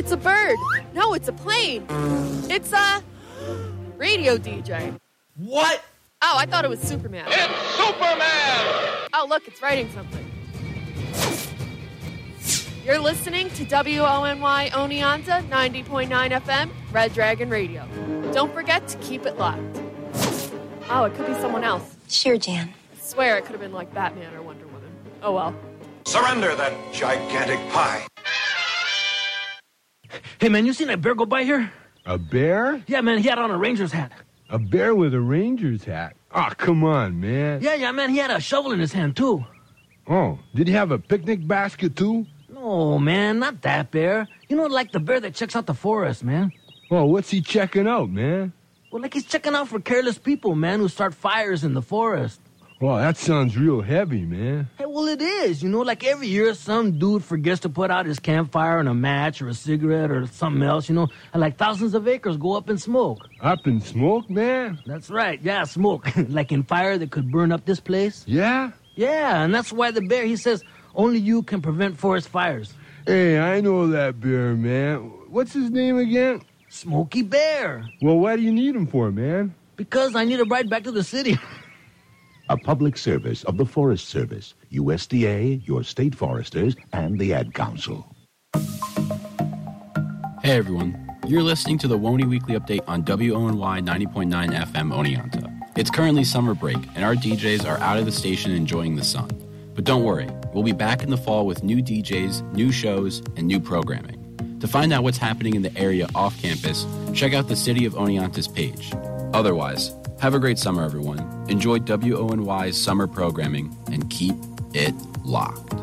It's a bird. No, it's a plane. It's a radio DJ. What? Oh, I thought it was Superman. It's Superman! Oh, look, it's writing something. You're listening to WONY Oneonta 90.9 FM, Red Dragon Radio. Don't forget to keep it locked. Oh, it could be someone else. Sure, Jan. I swear it could have been like Batman or Wonder Woman. Oh, well. Surrender that gigantic pie. Hey, man, you seen that bear go by here? A bear? Yeah, man, he had on a Ranger's hat. A bear with a Ranger's hat? Oh, come on, man. Yeah, man, he had a shovel in his hand, too. Oh, did he have a picnic basket, too? No, man, not that bear. You know, like the bear that checks out the forest, man. Oh, what's he checking out, man? Well, like he's checking out for careless people, man, who start fires in the forest. Well, that sounds real heavy, man. Hey, well, it is. You know, like every year some dude forgets to put out his campfire and a match or a cigarette or something else, you know, and like thousands of acres go up in smoke. Up in smoke, man? That's right, yeah, smoke. Like in fire that could burn up this place. Yeah? Yeah, and that's why the bear, he says, only you can prevent forest fires. Hey, I know that bear, man. What's his name again? Smokey Bear. Well, what do you need him for, man? Because I need a ride back to the city. A public service of the Forest Service, USDA, your state foresters, and the Ad Council. Hey everyone, you're listening to the WONY Weekly Update on WONY 90.9 FM Oneonta. It's currently summer break, and our DJs are out of the station enjoying the sun. But don't worry, we'll be back in the fall with new DJs, new shows, and new programming. To find out what's happening in the area off campus, check out the City of Oneonta's page. Otherwise, have a great summer, everyone. Enjoy WONY's summer programming and keep it locked.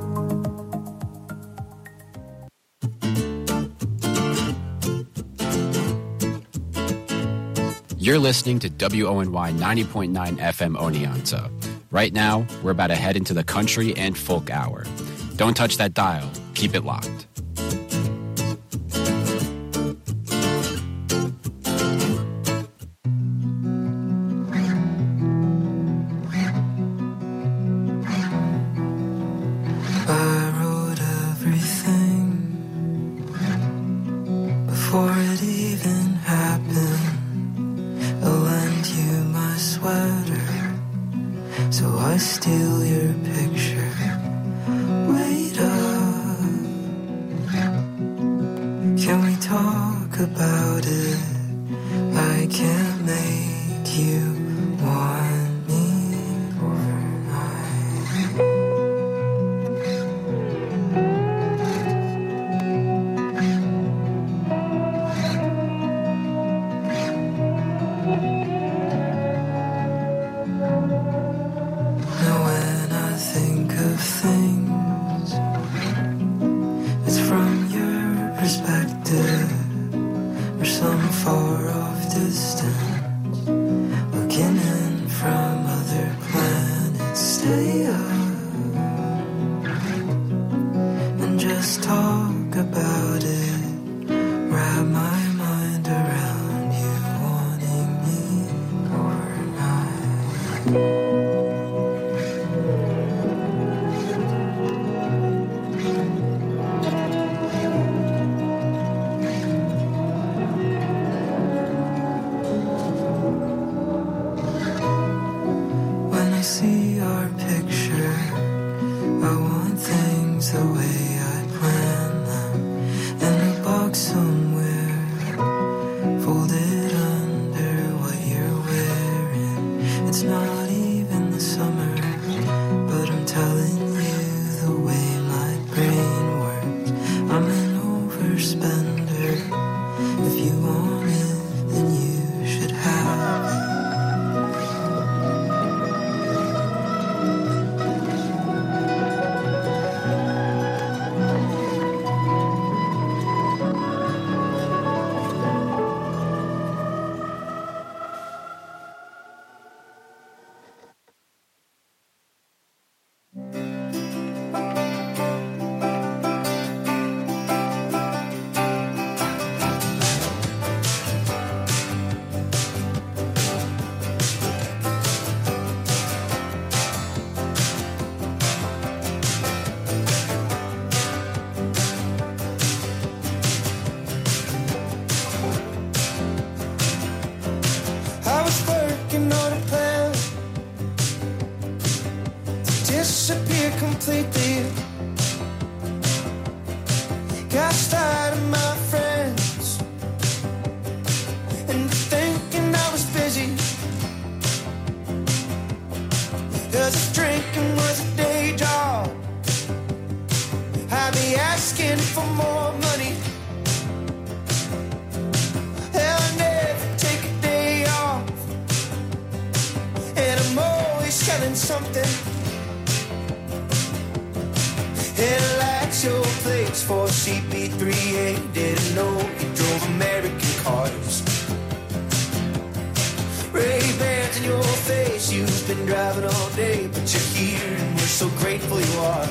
You're listening to WONY 90.9 FM Oneonta. Right now, we're about to head into the country and folk hour. Don't touch that dial. Keep it locked. the way I planned them in a Gosh, tired of my friends and thinking I was busy, 'cause if drinking was a day job, I'd be asking for more money. I'll never take a day off, and I'm always selling something. Headlights, your plates for CP3A. Didn't know you drove American cars. Ray-Bans in your face, you've been driving all day, but you're here and we're so grateful you are.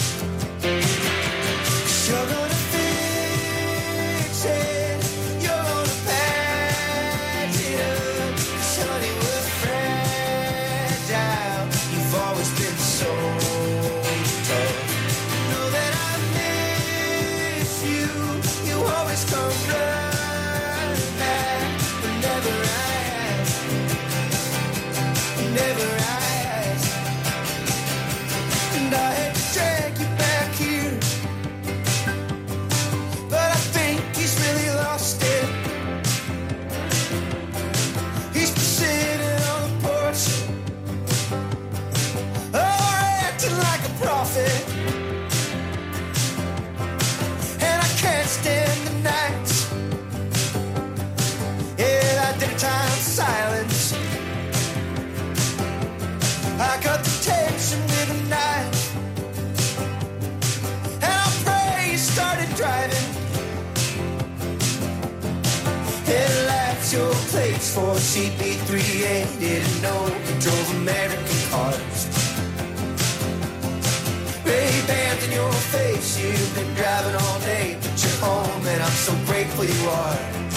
'Cause you're gonna fix it, you're gonna patch it up. 'Cause honey, we're fragile, you've always been so tough. Know that I miss you, you always come running back. Whenever I ask, whenever I ask, and I had to drag you back here, but I think he's really lost it. He's been sitting on the porch, oh, acting like a prophet. And I can't stand the nights, yeah, that daytime silence. I cut the tension with a knife, and I pray you started driving. Headlights, your plates for CP3A. Didn't know you drove American cars. Ray-Bans in your face, you've been driving all day, but you're home and I'm so grateful you are.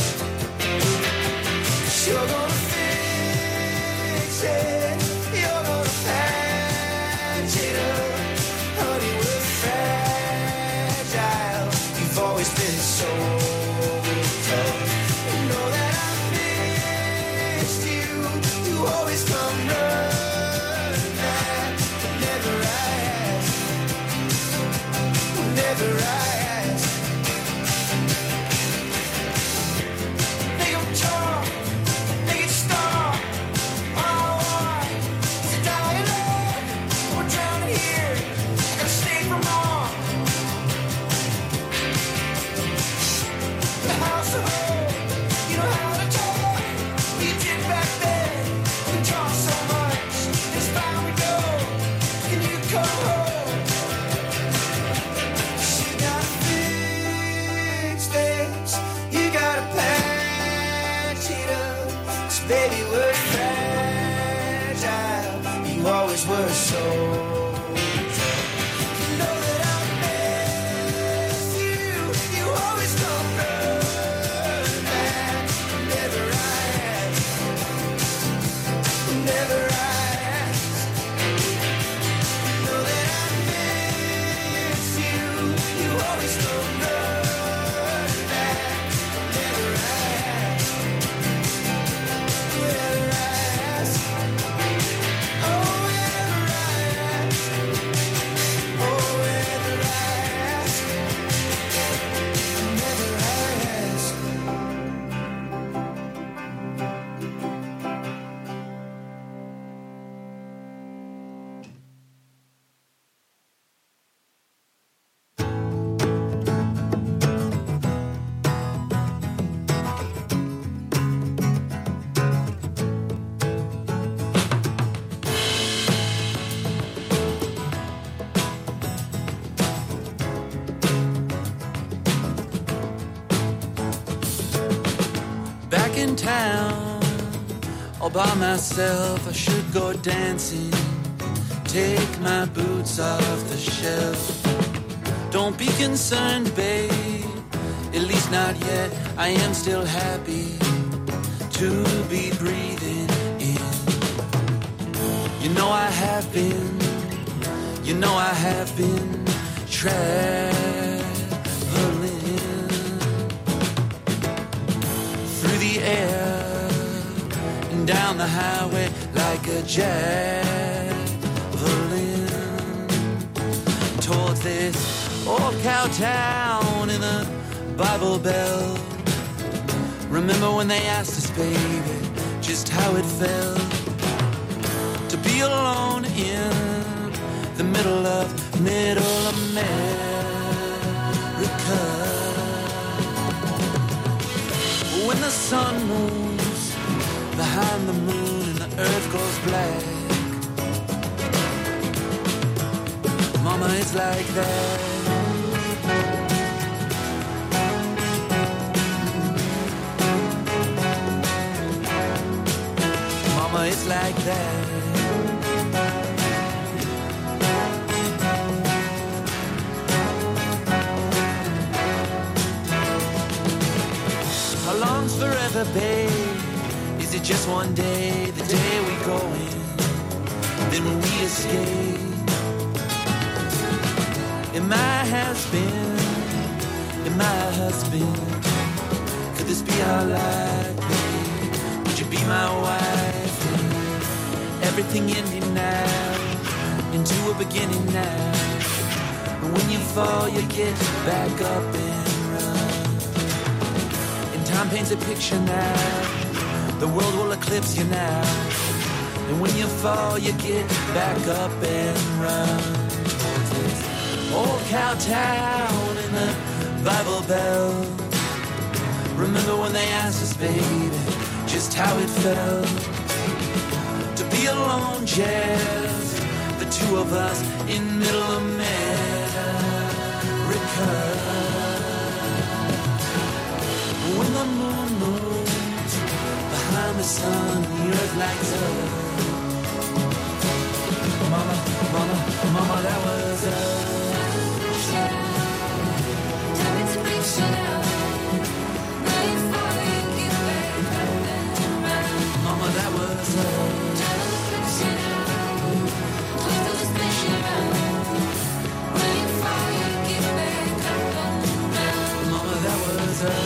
'Cause you're gonna fix it, you're gonna patch it up. Honey, we're fragile, you've always been so tough. You know that I missed you, you always come running back. Whenever I ask, whenever I ask, make 'em talk, make it stop. All I want is to die in love. We're drowning here, I gotta stay for more. The house of hope, you know how to talk. You did back then, we talk so much. It's fine, we go. Can you come home? You gotta fix this, you gotta patch it up. 'Cause baby, we're fragile, you always were so tough. You know that I miss you, you always come running back. Whenever I ask, whenever I ask, you know that I miss you, you always come running back. Whenever I ask, whenever I ask, oh, whenever I ask, oh, whenever I ask, whenever I ask. Back in town, all by myself, I should go dancing. Take my boots off the shelf. Don't be concerned, babe, at least not yet. I am still happy to be breathing in. You know I have been, you know I have been traveling through the air and down the highway like a javelin towards this Old cow town in the Bible Belt. Remember when they asked us, baby, just how it felt to be alone in the middle of Middle America. When the sun moves behind the moon and the earth goes black, Mama, it's like that. Mama, it's like that. How long's forever, babe? Is it just one day, the day we go in, then we escape? Am I has-been? Am I a husband? Could this be our life, babe? Would you be my wife? Everything ending now, into a beginning now. And when you fall, you get back up and run. And time paints a picture now. The world will eclipse you now. And when you fall, you get back up and run. Old cow town in the Bible Belt. Remember when they asked us, baby, just how it felt to be alone, just the two of us in Middle America. When the moon moves behind the sun, the earth lights up. Mama, mama, mama, that was us. Mama, that was us. Mama, that was us.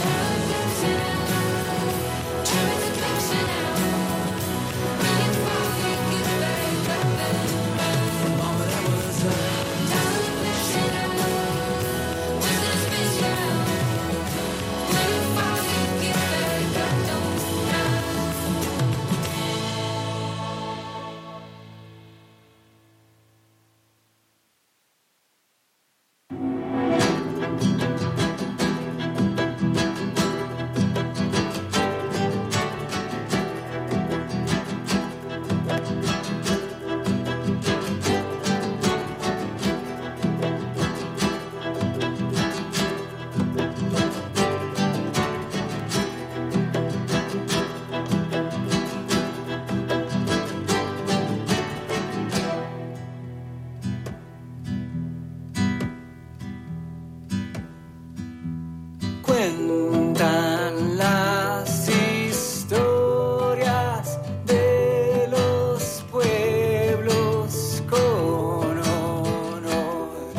Cuentan las historias de los pueblos con honor.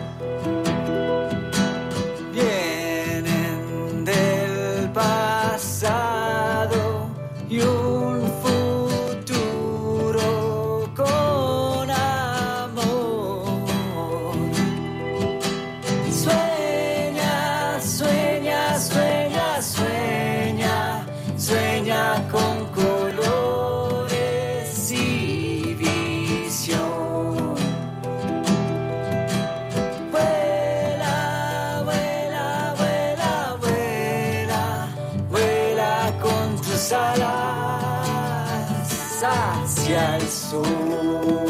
Vienen del pasado y un futuro con amor. Sueña, sueña, sueña, sueña, sueña con colores y visión. Vuela, vuela, vuela, vuela, vuela con tus alas hacia el sol.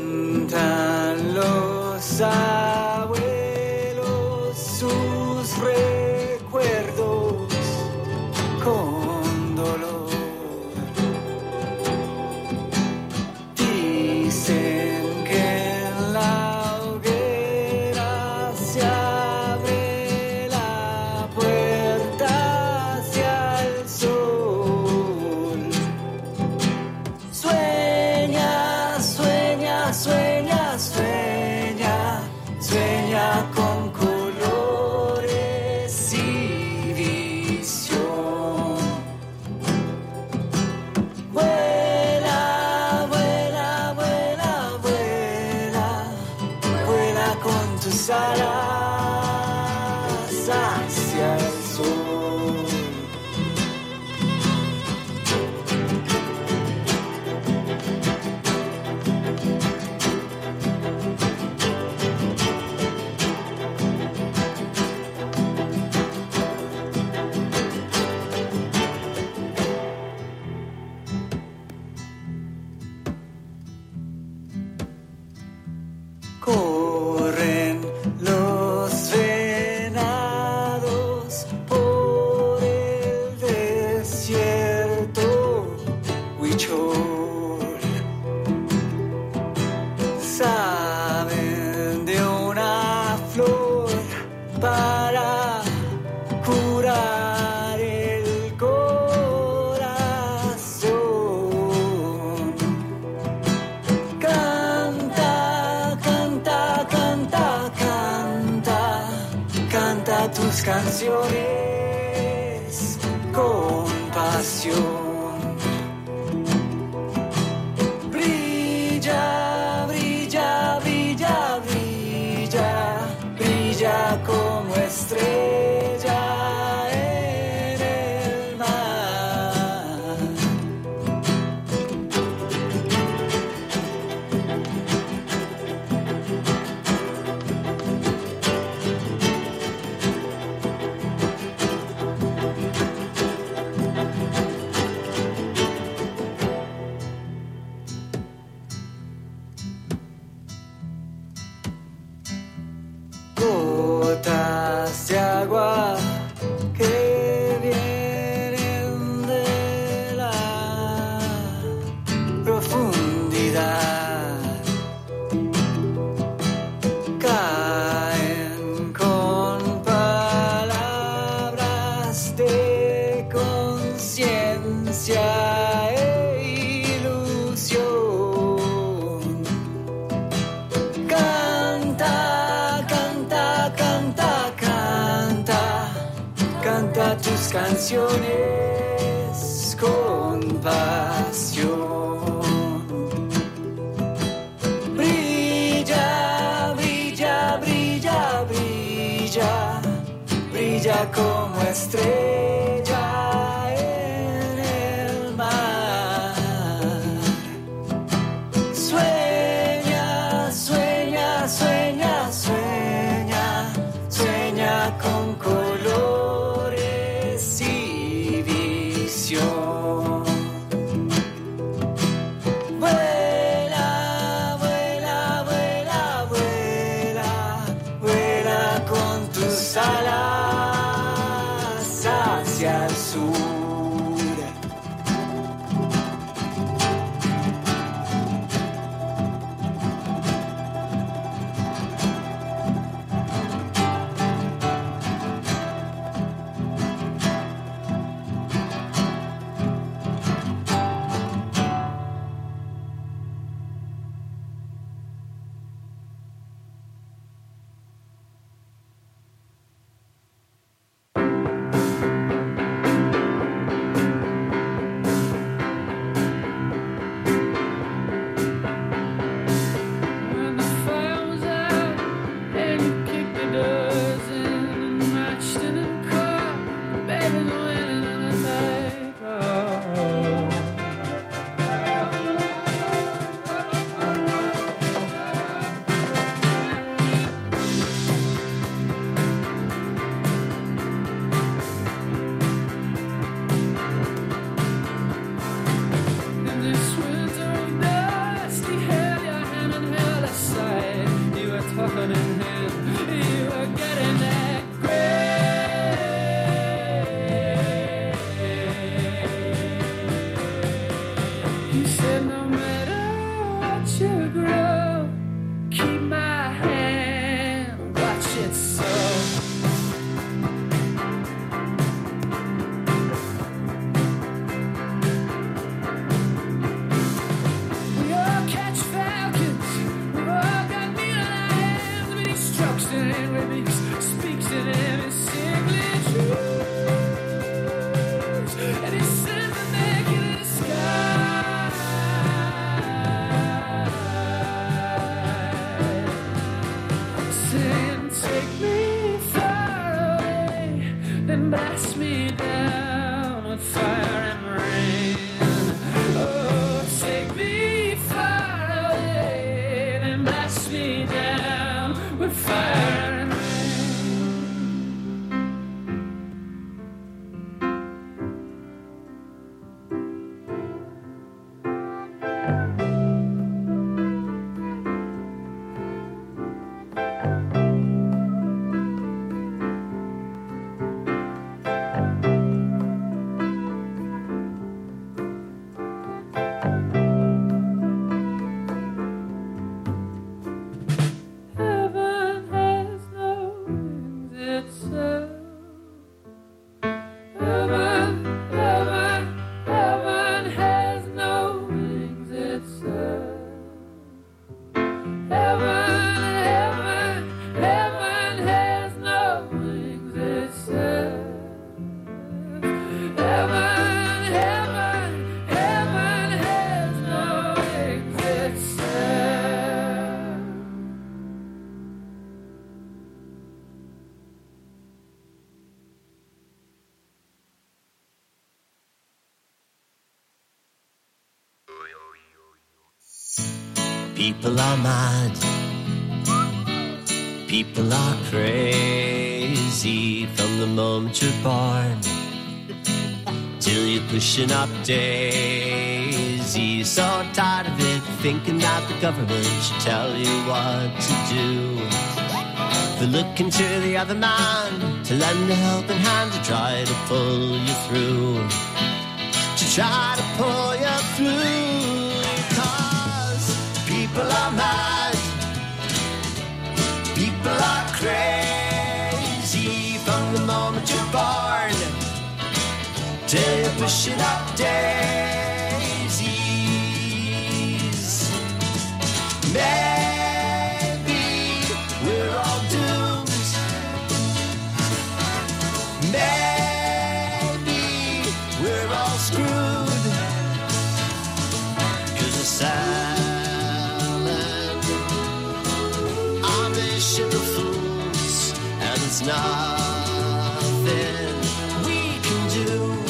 Cuentan los abuelos sus tus canciones con pasión. Brilla, brilla, brilla, brilla, brilla como estrella en el mar. Gotas de agua que vienen de la profundidad caen con palabras de conciencia e ilusión. Canta, canta, canta, canta, canta tus canciones con pasión. Brilla, brilla, brilla, brilla, brilla como estrella en el mar. Sueña, sueña, sueña, sueña, sueña con colores y visión. Vuela, vuela, vuela, vuela, vuela con tus alas hacia el sur. When the fire was out and you kicked the doors in and marched in the car, baby's winning in the night. In this winter of dust, he held your hand and held aside. You were tougher than him. You were getting that great. He said, no matter what you grow, keep my hand, watch it so. We all catch falcons. We've all got neon hands, but he strokes it and remix, speaks it in his simply truths, and he sends them back in the sky. Saying, take me far away, then blast me down with fire and rain. Oh, take me far away, then blast me down with fire and rain. Heaven People are mad. People are crazy from the moment you're born till you're pushing up daisies. So tired of it, thinking that the government should tell you what to do. They're looking to the other man to lend a helping hand to try to pull you through. To try to pull you through. 'Cause people are mad. People are crazy from the moment you're born till you're pushing up daisies. Maybe we're all doomed. Maybe we're all screwed. 'Cause we're selling our mission to fools, and it's nothing we can do.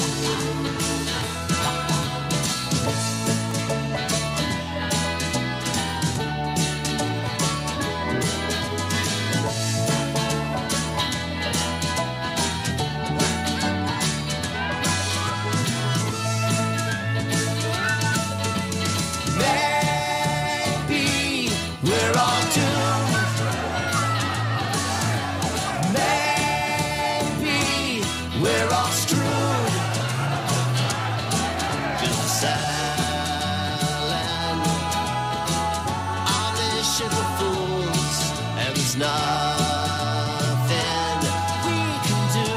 Maybe we're all doomed. Maybe we're all screwed. 'Cause we're selling our mission for fools, and there's nothing we can do.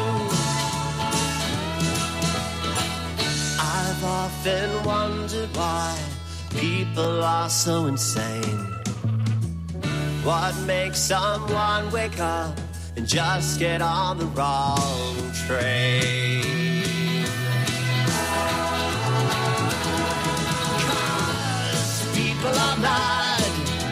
I've often wondered why people are so insane. What makes someone wake up and just get on the wrong train? 'Cause people are mad.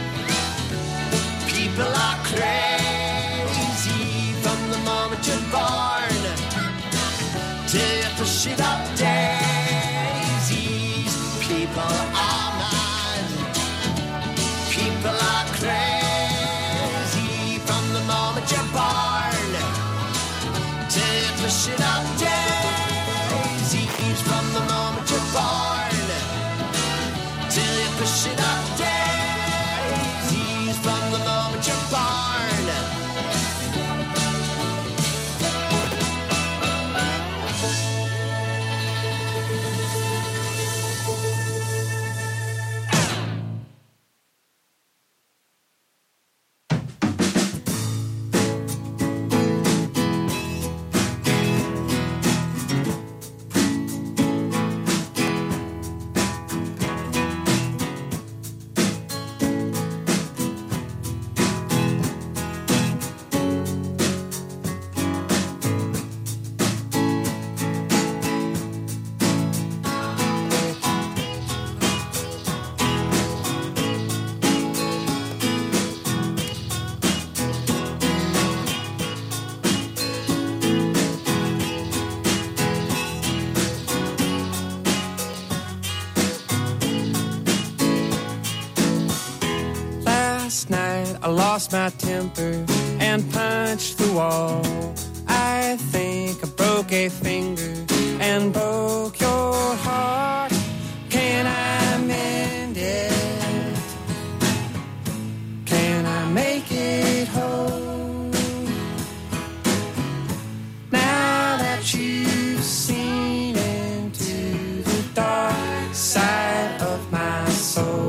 People are crazy from the moment you're born till you push it up daisies. People are mad. People are crazy from the moment you're born till you push it up daisies. From the moment you're born till you push it up daisies. From the moment you're born. Last night I lost my temper and punched the wall. I think I broke a finger and broke your heart. Can I mend it? Can I make it whole? Now that you've seen into the dark side of my soul.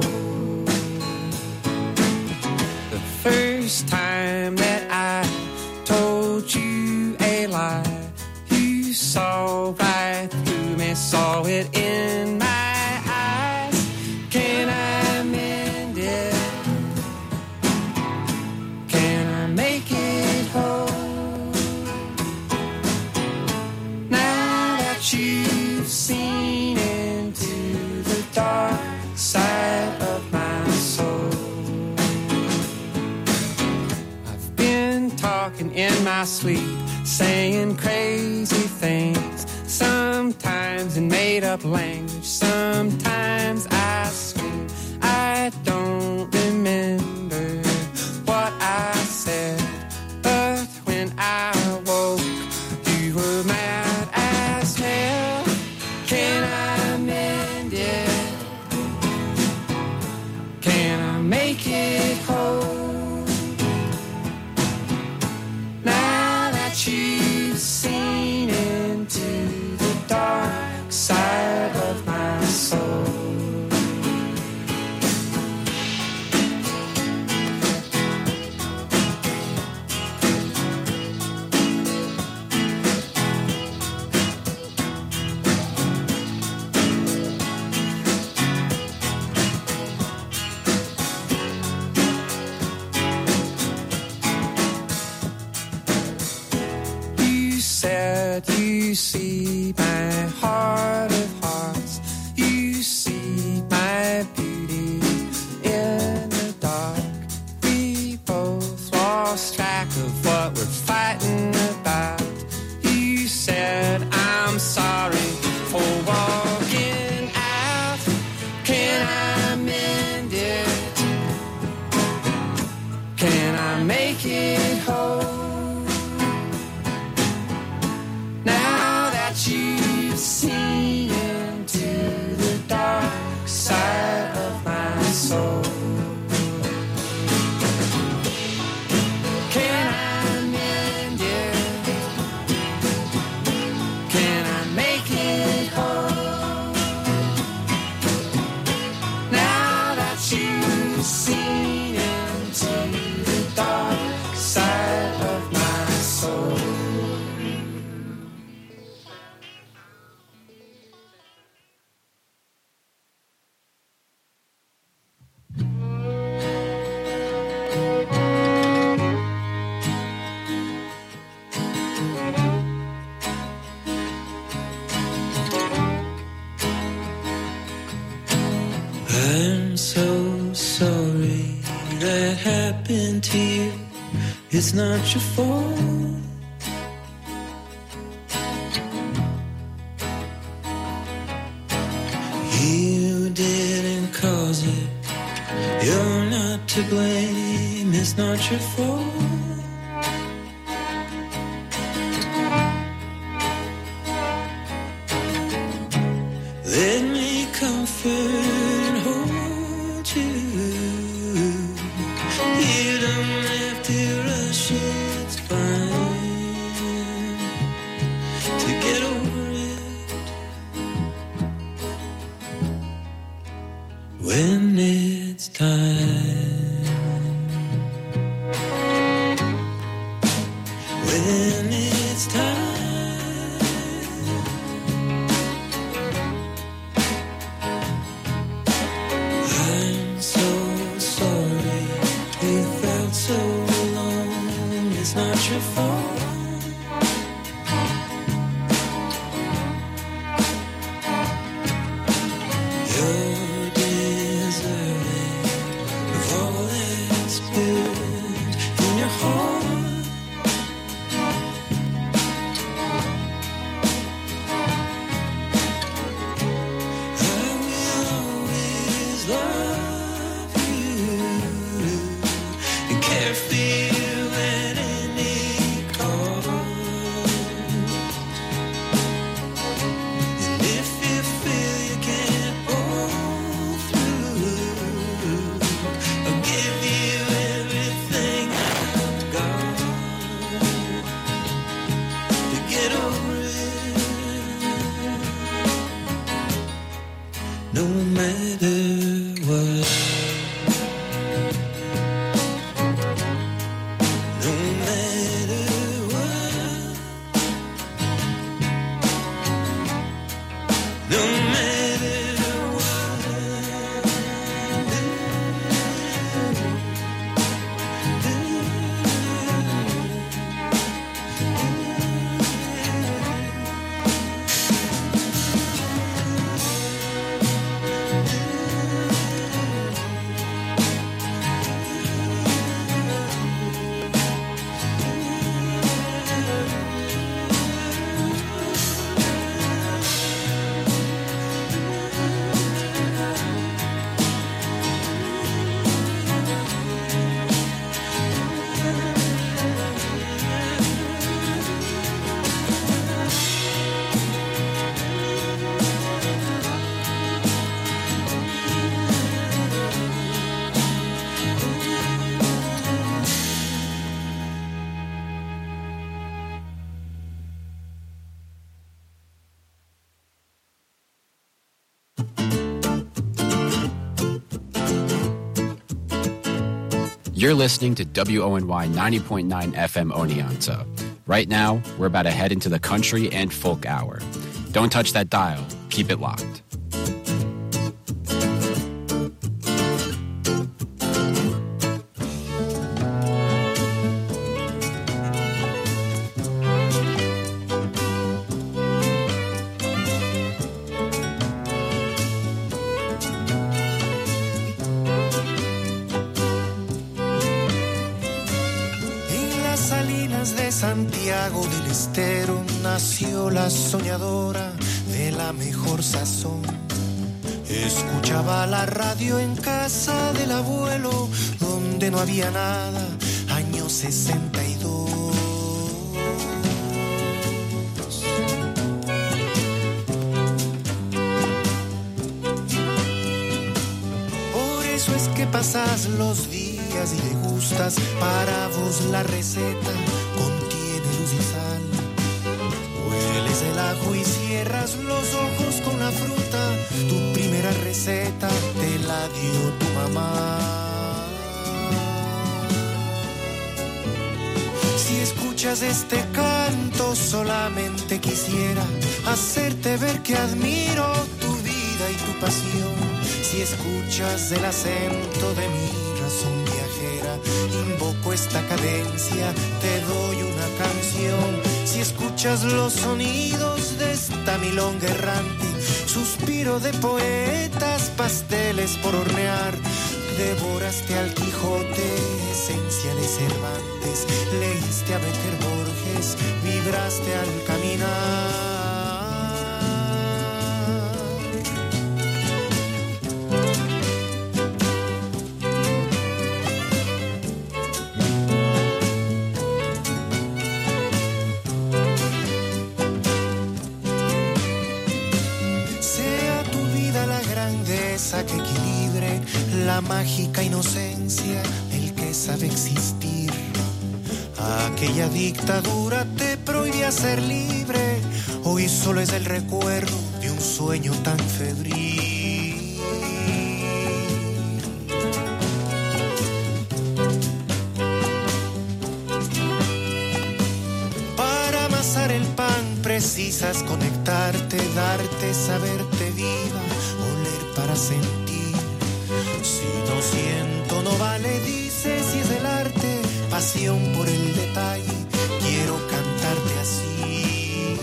First time that I told you a lie, you saw right through me, saw it in my eyes. Can I mend it? Can I make it whole? Now that you've seen into the dark side of my soul. Talking in my sleep, saying crazy things, sometimes in made up language, sometimes I scream. I don't you see my beauty in the dark. We both lost track of what we're fighting about. You said I'm sorry for walking out. Can I mend it? Can I make it whole? Now that you've seen into the dark side of my soul, can I mend it? Can I make it whole? Now that you've seen into the dark side of my soul. I'm so sorry that happened to you. It's not your fault. You didn't cause it. You're not to blame. It's not your fault. Let me comfort and hold you. You don't have to rush it, it's fine to get over it when it's time. When it's time. I'm so sorry you felt so alone. It's not your fault. You're deserving of all that's good in your heart. I will always love you and care for you at any cost. And if you feel you can't pull through, I'll give you everything I've got to get over it, no matter what. No matter what. No matter You're listening to WONY 90.9 FM Oneonta. Right now, we're about to head into the country and folk hour. Don't touch that dial. Keep it locked. Santiago del Estero nació la soñadora de la mejor sazón. Escuchaba la radio en casa del abuelo, donde no había nada, año 62. Por eso es que pasas los días y degustas, para vos la receta contiene luz y sal. Hueles el ajo y cierras los ojos con la fruta, tu primera receta te la dio tu mamá. Si escuchas este canto solamente quisiera hacerte ver que admiro tu vida y tu pasión. Si escuchas el acento de mi razón viajera, invoco esta cadencia, te doy una canción. Si escuchas los sonidos de esta milonga errante, suspiro de poetas, pasteles por hornear. Devoraste al Quijote, esencia de Cervantes, leíste a Becker Borges, vibraste al caminar. Que equilibre la mágica inocencia del que sabe existir. Aquella dictadura te prohibía ser libre, hoy solo es el recuerdo de un sueño tan febril. Para amasar el pan precisas conectarte, darte, saberte viva, para sentir. Si no siento no vale, dice, si es el arte, pasión por el detalle, quiero cantarte así.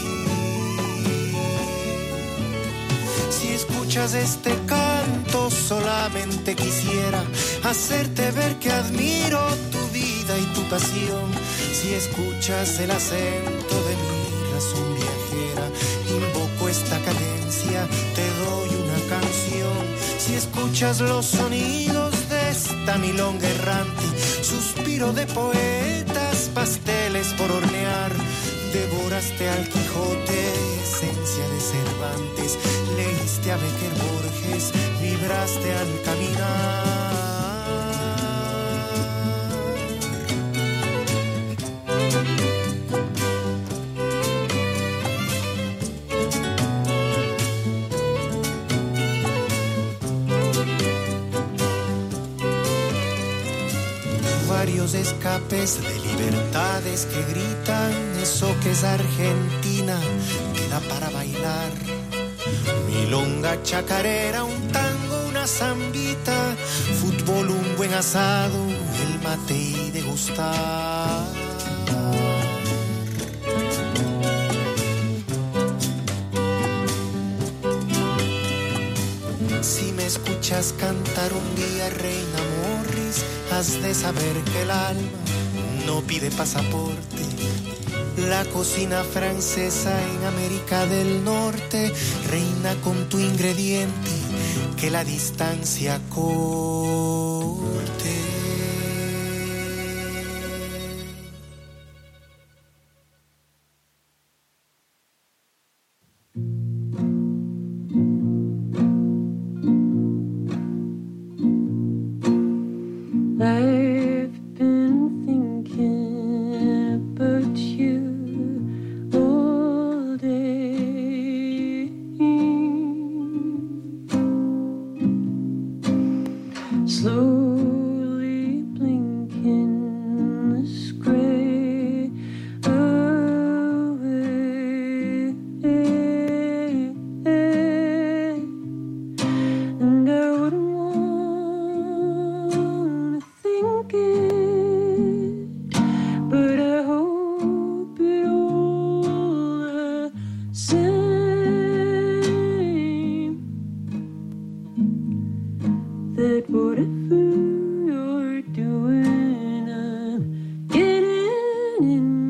Si escuchas este canto solamente quisiera hacerte ver que admiro tu vida y tu pasión. Si escuchas el acento de mi razón viajera, invoco esta cadencia, te doy una canción. Si escuchas los sonidos de esta milonga errante, suspiro de poetas, pasteles por hornear. Devoraste al Quijote, esencia de Cervantes, leíste a Becker Borges, vibraste al caminar. Varios escapes de libertades que gritan, eso que es Argentina, queda para bailar. Milonga chacarera, un tango, una zambita, fútbol, un buen asado, el mate y degustar. Si me escuchas cantar un día, Reina Morris, has de saber que el alma no pide pasaporte. La cocina francesa en América del Norte reina con tu ingrediente, que la distancia corte. I've been thinking about you all day. Slowly blinking this gray away. And I wouldn't want think it, but I hope it all the same, that whatever you're doing, I'm getting in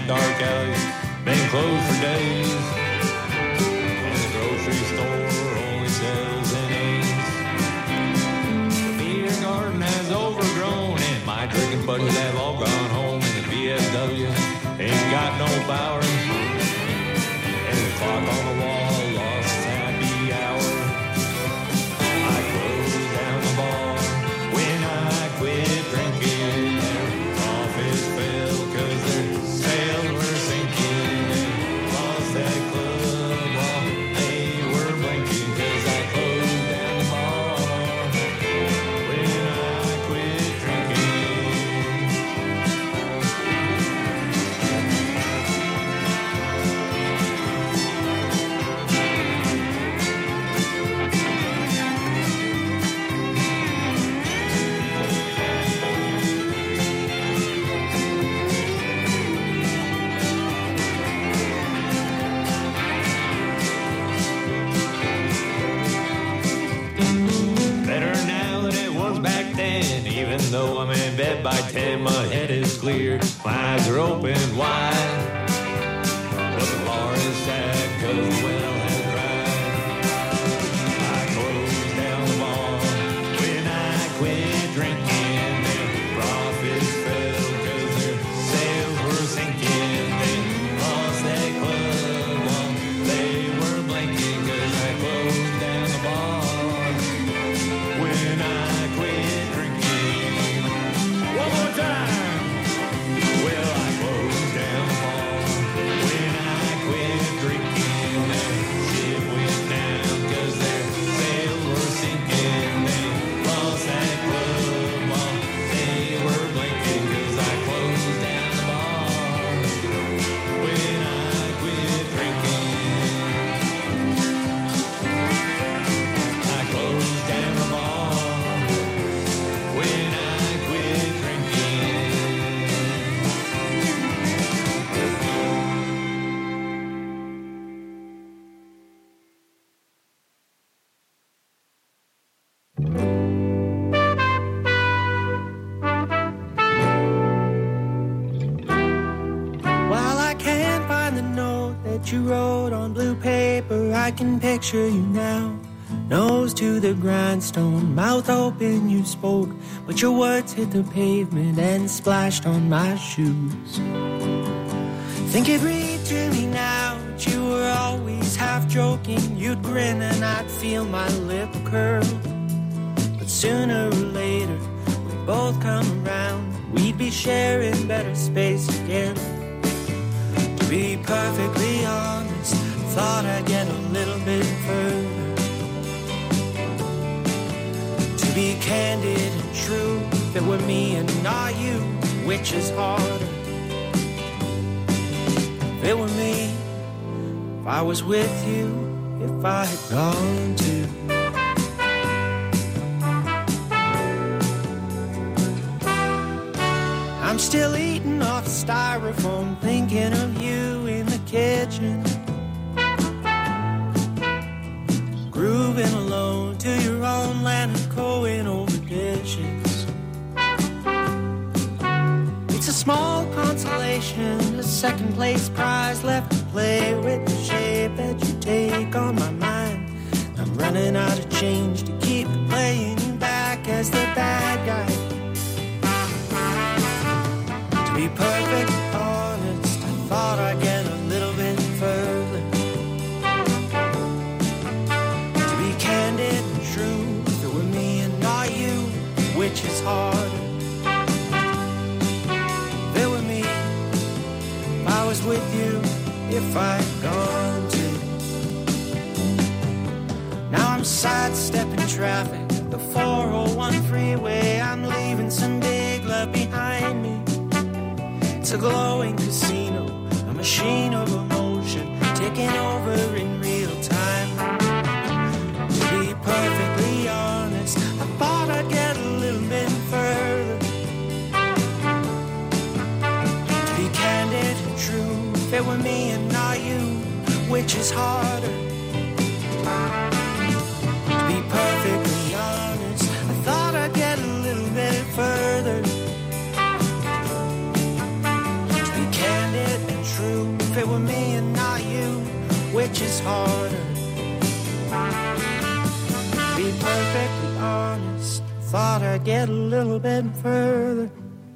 dark alleys, been closed for days. And the grocery store only sells innings. The beer garden has overgrown, and my drinking buddies have all gone home. And the VFW ain't got no power. And the clock on the wall lost its happy hour. I closed down the bar when I quit drinking. Their profits fell 'cause their sales were sinking. They lost that club while they were blinking. 'Cause I closed down the bar when I quit drinking. Better now than it was back then. Even though I'm in bed by 10, my head is clear, my eyes are open wide. But the bar is sad 'cause the well has dried. I closed down the bar when I quit drinking. Their profits fell 'cause their sales were sinking. They lost that club while they were blinking. 'Cause I closed down the bar when I quit drinking. One more time. Well, I closed down the bar when I quit drinking. Their ship went down 'cause their sails were sinking. They lost that club while they were blinking. 'Cause I closed down the bar when I quit drinking. I closed down the bar when I quit drinking. While I can't find the note that you wrote on blue paper, I can picture you now. Nose to the grindstone, mouth open you spoke, but your words hit the pavement and splashed on my shoes. Think it read to me now that you were always half joking. You'd grin and I'd feel my lip curl. But sooner or later, we'd both come around. We'd be sharing better space again. To be perfectly honest, thought I'd get a little bit further. To be candid and true, if it were me and not you, which is harder? If it were me, if I was with you, if I had gone to. I'm still eating off the styrofoam, thinking of you in the kitchen. Grooving alone to your own Leonard Cohen over dishes. It's a small consolation, a second place prize left to play with the shape that you take on my mind. I'm running out of change to keep playing you back as the bad guy. To be perfect honest, I thought I'd get a little bit further. To be candid and true, if it were me and not you, which is harder? If it were me, if I was with you, if I'd gone to. Now I'm sidestepping traffic, the 401 freeway. I'm leaving some big love behind me. It's a glowing casino, a machine of emotion, taking over in real time. To be perfectly honest, I thought I'd get a little bit further. To be candid and true, if it were me and not you, which is harder? To be perfectly honest, I thought I'd get a little bit further. To be candid and harder. To be perfectly honest, thought I'd get a little bit further.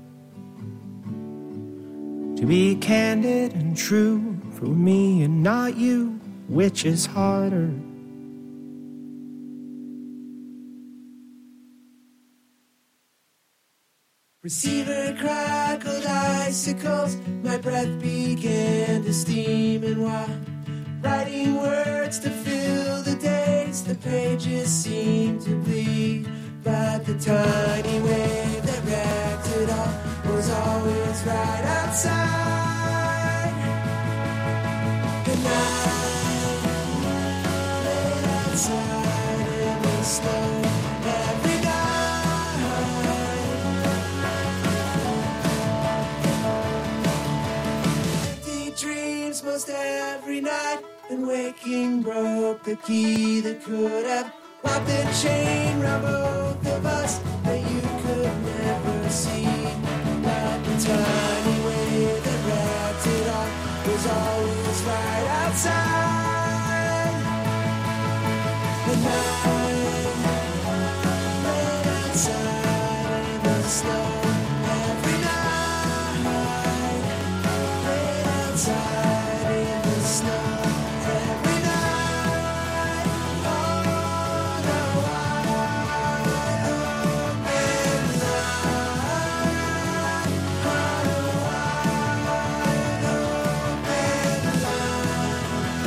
To be candid and true for me and not you, which is harder? Receiver crackled icicles, my breath began to steam, and while writing words to fill the days, the pages seemed to bleed. But the tiny wave that wrecked it all was always right outside. And I lay outside in the snow every night. Dreams most every night, and waking broke the key that could have locked the chain round both of us that you could never see. But the tiny wave that wrapped it all was always right outside. And I lay outside in the snow every night. Lay outside in the snow every night. Oh, the wide open line. Oh, the wide open line.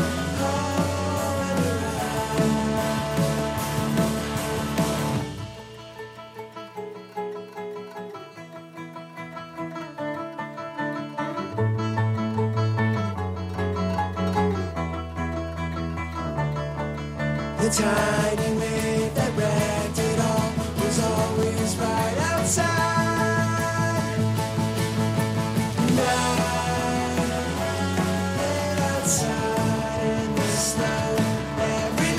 The tiny wave that wrecked it all was always right outside. And I lay outside in the snow every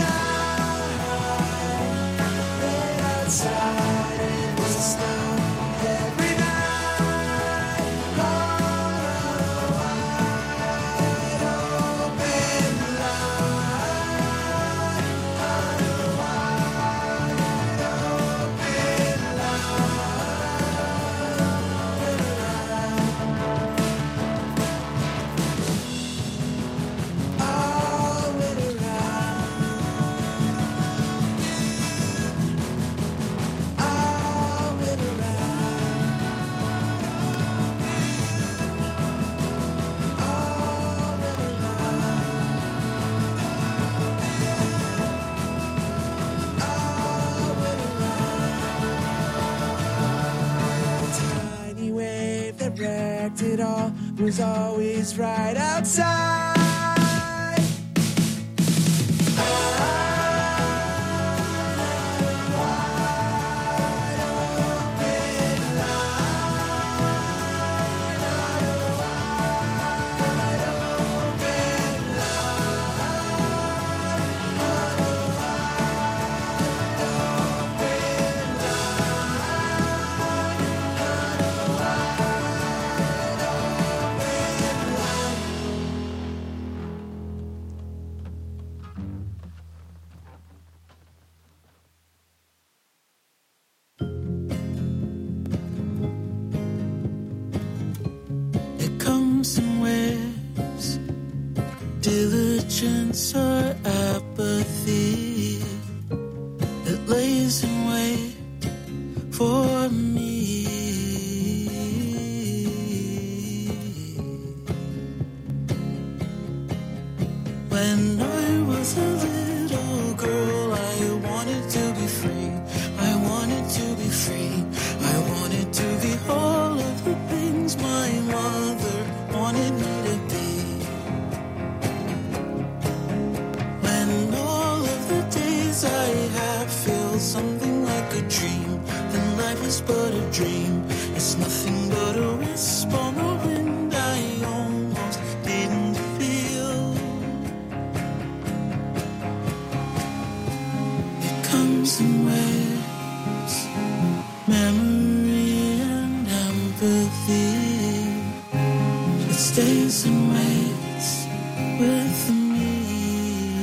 night. Lay outside in the snow every night. Oh, the wide open line. Tiny wave that wrecked it all was always right outside. It comes in waves, diligence or apathy. It lays in wait for me. When I was a little girl, I wanted to be free. I wanted to be free. I wanted to be all of the things my mother wanted me to be. When all of the days I have feel something like a dream, then life is but a dream. It's nothing but a wisp on the wind I almost didn't feel. It comes in waves, memory and empathy. It stays and waits with me.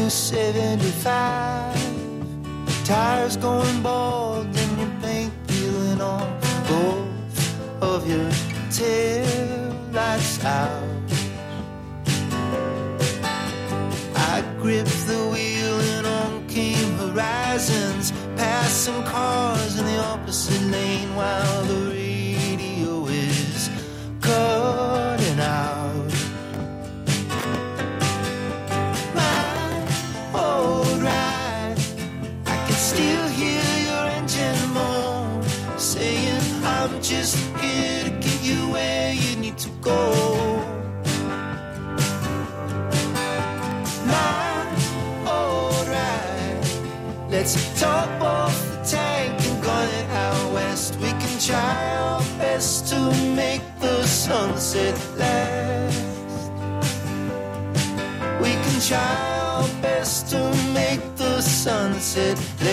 75. Tires going bald and your paint peeling off. Both of your tail lights out. I gripped the wheel and on came horizons, passing cars in the opposite lane while the radio is cutting out. My old ride, I can still hear your engine moan, saying I'm just here to get you where you need to go. Let's top off the tank and gun it out west. We can try our best to make the sunset last. We can try our best to make the sunset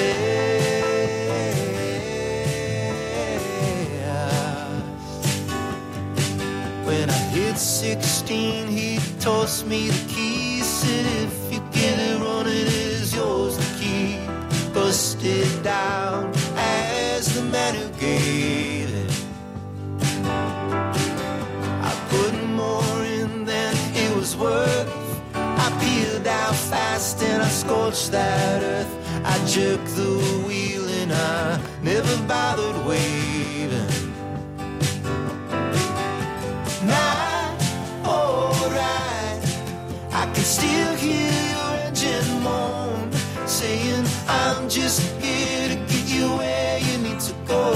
last. When I hit 16, he tossed me the keys. Said if you get it running, it is yours to keep. Busted down as the man who gave it. I put more in than it was worth. I peeled out fast and I scorched that earth. I jerked the wheel and I never bothered waving. My old ride, I can still hear your engine moan, saying I'm just here to get you where you need to go.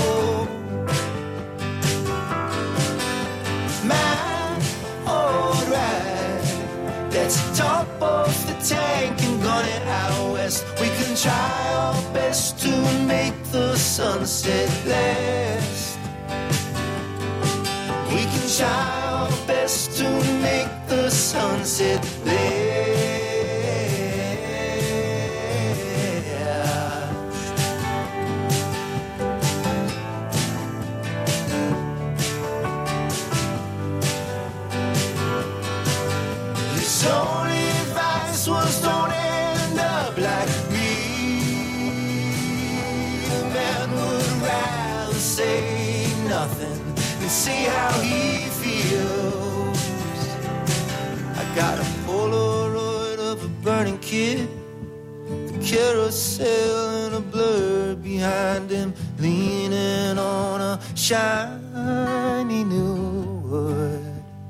My old ride, let's top off the tank and gun it out west. We can try our best to make the sunset last. We can try our best to make the sunset last. His only advice was don't end up like me. The man would rather say nothing than see how he feels. I got a Polaroid of a burning kid, the carousel and a blur behind him, leaning on a shiny new wood.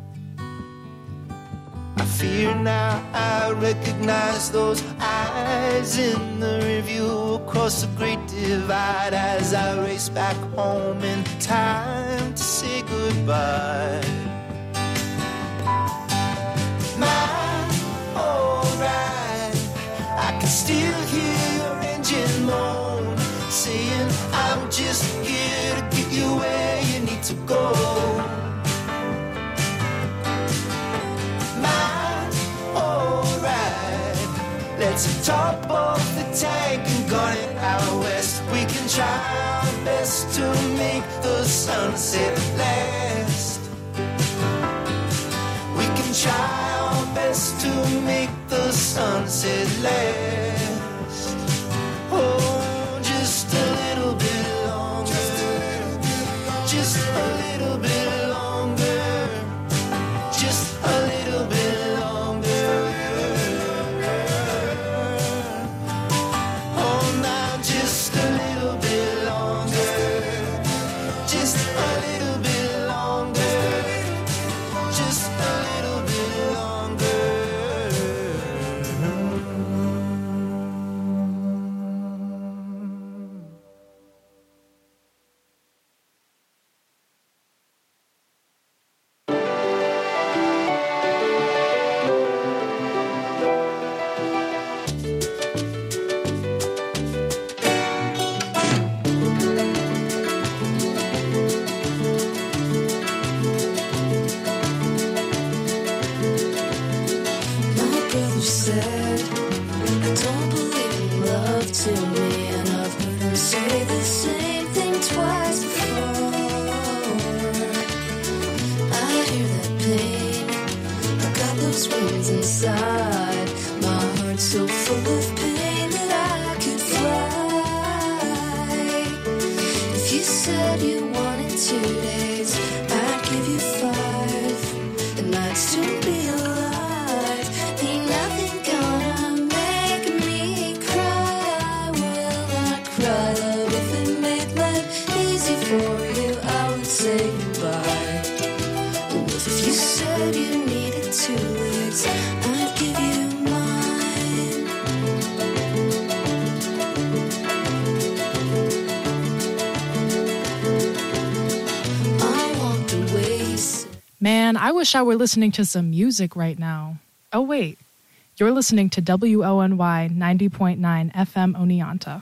I fear now I recognize those eyes in the review across the great divide as I race back home in time to say goodbye. My old ride, I can still hear your engine moan, saying I'm just here to get you where you need to go. Let's top off the tank and gun it out west. We can try our best to make the sunset last. We can try our best to make the sunset last. Oh, just a little bit longer. Just a little bit longer. Just a little bit longer. so full of pain that I could fly. If you said you wanted 2 days, I'd give you 5, and I'd still be alive. Ain't nothing gonna make me cry. Will I cry, love? If it made life easy for you, I would say goodbye. If you said you needed 2 weeks, I'd give you mine. I walked away. Man, I wish I were listening to some music right now. Oh, wait. You're listening to WONY 90.9 FM Oneonta.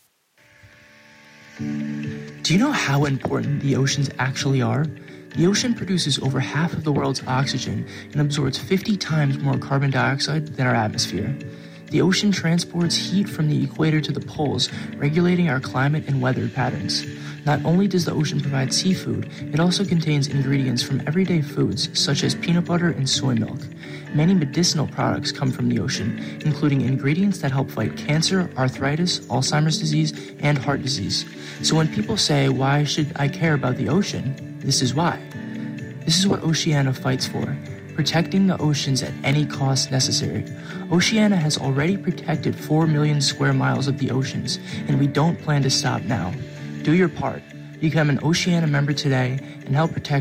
Do you know how important the oceans actually are? The ocean produces over half of the world's oxygen and absorbs 50 times more carbon dioxide than our atmosphere. The ocean transports heat from the equator to the poles, regulating our climate and weather patterns. Not only does the ocean provide seafood, it also contains ingredients from everyday foods such as peanut butter and soy milk. Many medicinal products come from the ocean, including ingredients that help fight cancer, arthritis, Alzheimer's disease, and heart disease. So when people say, why should I care about the ocean? This is why. This is what Oceana fights for, protecting the oceans at any cost necessary. Oceana has already protected 4 million square miles of the oceans, and we don't plan to stop now. Do your part. Become an Oceana member today and help protect